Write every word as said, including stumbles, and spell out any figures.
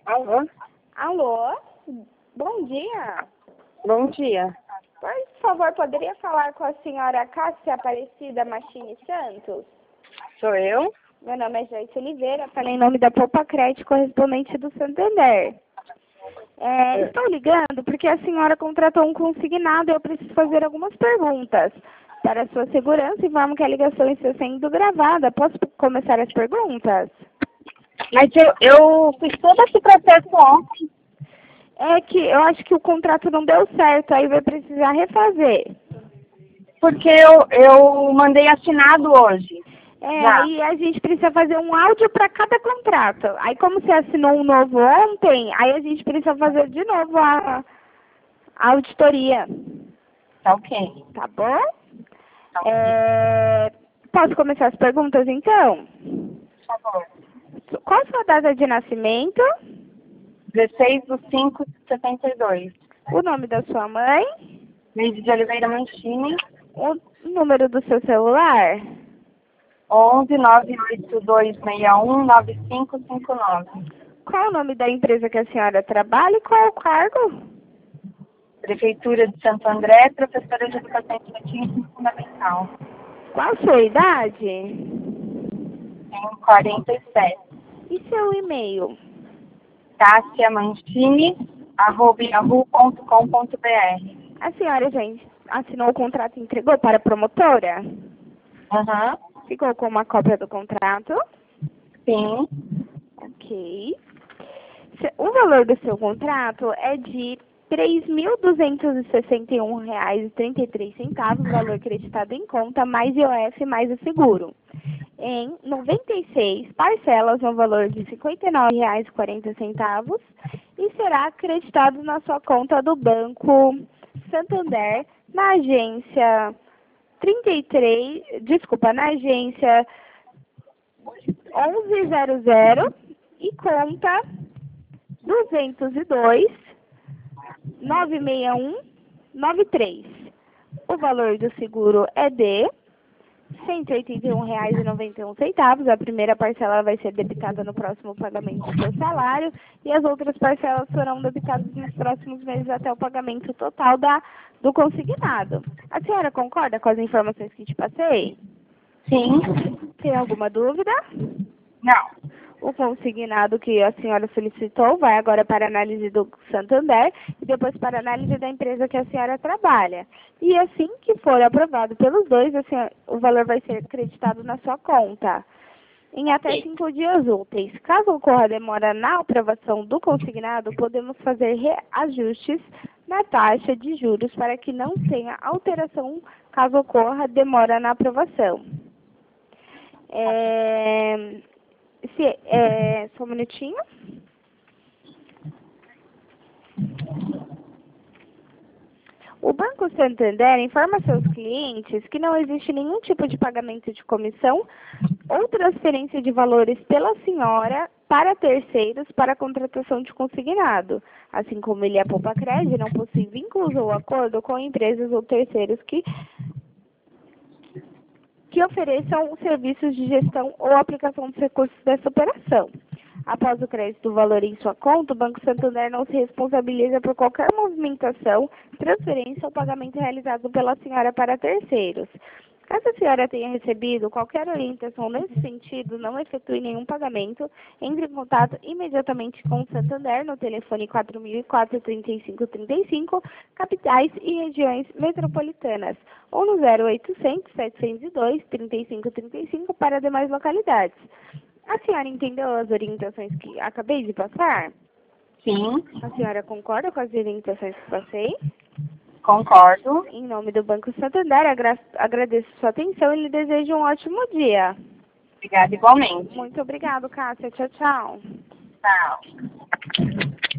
Alô? Alô? Bom dia. Bom dia. Por favor, poderia falar com a senhora Cássia Aparecida Machini Santos? Sou eu? Meu nome é Joyce Oliveira, falei em nome da Poupa Crédito, correspondente do Santander. É, estou ligando porque a senhora contratou um consignado e eu preciso fazer algumas perguntas. Para a sua segurança, informo que a ligação está sendo gravada. Posso começar as perguntas? Mas eu, eu fiz todo esse processo ontem. É que eu acho que o contrato não deu certo, aí vai precisar refazer. Porque eu, eu mandei assinado hoje. É, Já. aí a gente precisa fazer um áudio para cada contrato. Aí como você assinou um novo ontem, aí a gente precisa fazer de novo a, a auditoria. Tá ok. Tá bom? Tá ok. É, posso começar as perguntas então? Por favor. Qual a sua data de nascimento? dezesseis de cinco de setenta e dois. O nome da sua mãe? Lídia de Oliveira Mancini. O número do seu celular? onze nove oito dois seis um nove cinco cinco nove. Qual o nome da empresa que a senhora trabalha e qual o cargo? Prefeitura de Santo André, professora de Educação Infantil e Ensino Fundamental. Qual a sua idade? Tenho quarenta e sete. E seu e-mail? Cássia Mancini, arroba yahoo ponto com ponto br. A senhora já assinou o contrato e entregou para a promotora? Aham. Ficou com uma cópia do contrato? Sim. Ok. Se- O valor do seu contrato é de três mil duzentos e sessenta e um reais e trinta e três centavos, valor acreditado em conta, mais I O F, mais o seguro. Em noventa e seis parcelas no valor de cinquenta e nove reais e quarenta centavos e será acreditado na sua conta do Banco Santander, na agência trinta e três, desculpa, na agência onze zero zero e conta duzentos e dois, nove seis um, nove três. O valor do seguro é de cento e oitenta e um reais e noventa e um centavos. A primeira parcela vai ser debitada no próximo pagamento do seu salário e as outras parcelas serão debitadas nos próximos meses até o pagamento total da, do consignado. A senhora concorda com as informações que te passei? Sim. Tem alguma dúvida? Não. O consignado que a senhora solicitou vai agora para a análise do Santander e depois para a análise da empresa que a senhora trabalha. E assim que for aprovado pelos dois, a senhora, o valor vai ser acreditado na sua conta em até cinco dias úteis. Caso ocorra demora na aprovação do consignado, podemos fazer reajustes na taxa de juros para que não tenha alteração caso ocorra demora na aprovação. É... Se, é, só um minutinho. O Banco Santander informa a seus clientes que não existe nenhum tipo de pagamento de comissão ou transferência de valores pela senhora para terceiros para a contratação de consignado, assim como ele é Poupa Crédito, não possui vínculos ou acordo com empresas ou terceiros que que ofereçam serviços de gestão ou aplicação dos recursos dessa operação. Após o crédito do valor em sua conta, o Banco Santander não se responsabiliza por qualquer movimentação, transferência ou pagamento realizado pela senhora para terceiros. Caso a senhora tenha recebido qualquer orientação nesse sentido, não efetue nenhum pagamento, entre em contato imediatamente com o Santander no telefone quatro mil e quatro, trinta e cinco trinta e cinco, capitais e regiões metropolitanas, ou no zero oitocentos, setecentos e dois, trinta e cinco trinta e cinco para demais localidades. A senhora entendeu as orientações que acabei de passar? Sim. A senhora concorda com as orientações que passei? Concordo. Em nome do Banco Santander, agra agradeço sua atenção e lhe desejo um ótimo dia. Obrigada igualmente. Muito obrigado, Cássia. Tchau, tchau. Tchau.